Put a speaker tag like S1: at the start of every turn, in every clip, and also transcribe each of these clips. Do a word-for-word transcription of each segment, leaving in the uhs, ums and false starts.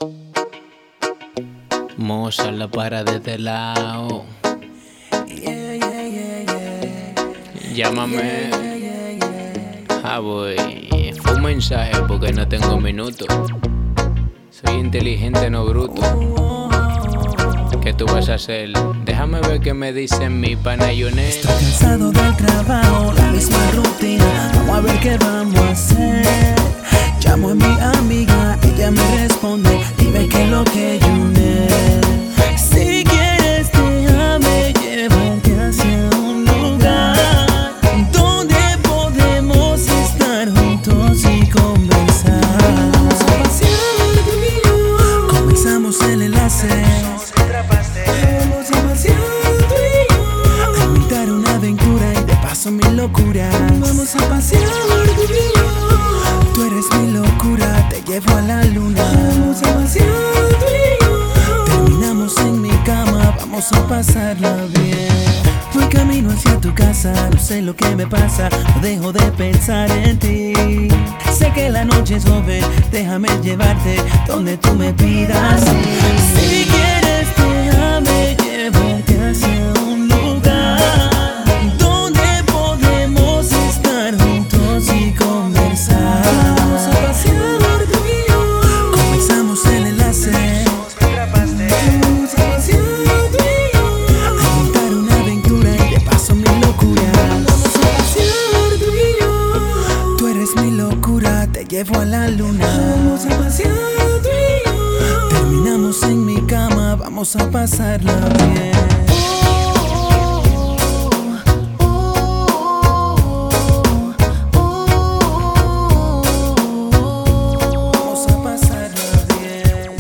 S1: Moza la para de este lado.
S2: Yeah, yeah, yeah, yeah.
S1: Llámame.
S2: Yeah, yeah, yeah.
S1: Ah, voy. Fue un mensaje porque no tengo minutos. Soy inteligente, no bruto. ¿Qué tú vas a hacer? Déjame ver qué me dicen mi pana Yunet.
S2: Estoy cansado del trabajo, la misma rutina. Vamos a ver qué vamos a hacer. Llamo a mi amiga, ella me responde. Dime qué es lo que Yunet. Si quieres déjame llevarte hacia un lugar donde podemos estar juntos y conversar. Vamos a pasear tú y yo. Comenzamos el enlace. Vamos a pasear tú y yo. A inventar una aventura y de paso mi locura. Vamos a pasear tú y yo. Tú eres mi locura, te llevo a la luna. Vamos a pasear tú y yo. Terminamos en mi cama, vamos a pasarla bien. Voy camino hacia tu casa, no sé lo que me pasa, no dejo de pensar en ti. Sé que la noche es joven, déjame llevarte donde tú me pidas. Si quieres déjame llevarte hacia un lugar donde podemos estar juntos y conversar. Vamos a pasear tú y yo. Comenzamos el enlace. Vamos a pasear tú y yo. A inventar una aventura y de paso mi locura. Vamos a pasear tú y yo. Tú eres mi locura, te llevo a la luna. Vamos a pasear tú y yo. Terminamos en mi cama, vamos a pasarla bien. Vamos a pasarla bien.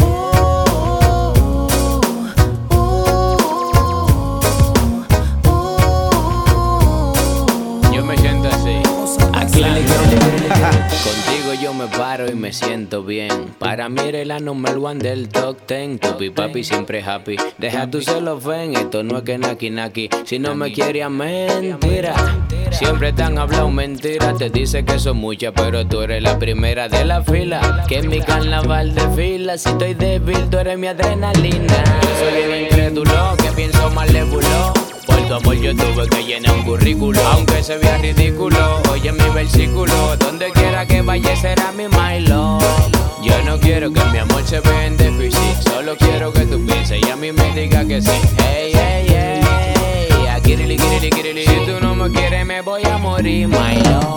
S1: Yo me siento así.
S2: Vamos a
S1: Aquí
S2: pasarla.
S1: contigo yo me paro y me siento bien. Para mí eres la number one del top ten. Papi, papi, siempre happy. Deja tu celofán, esto no es que naki naki. Si no me quieres, mentira. Siempre te han hablado mentira. Te dice que son muchas, pero tú eres la primera de la fila. Que en mi carnaval de fila. Si estoy débil, tú eres mi adrenalina. Yo soy el incrédulo que pienso malévolo. Por tu amor yo tuve que llenar un currículo. Aunque se vea ridículo, oye mi versículo. Donde quiera que vaya será mi my love. Yo no quiero que mi amor se vea en déficit. Solo quiero que tú pienses y a mí me diga que sí. Hey, hey, hey, a kirili, kirili, kirili. Si tú no me quieres me voy a morir, my love.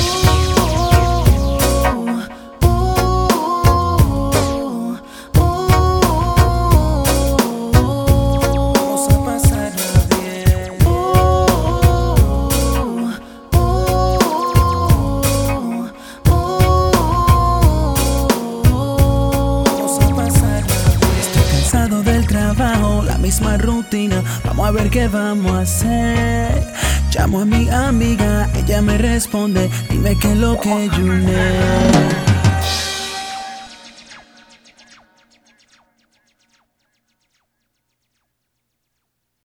S2: La misma rutina, vamos a ver qué vamos a hacer. Llamo a mi amiga, ella me responde, dime qué es lo que Yunet.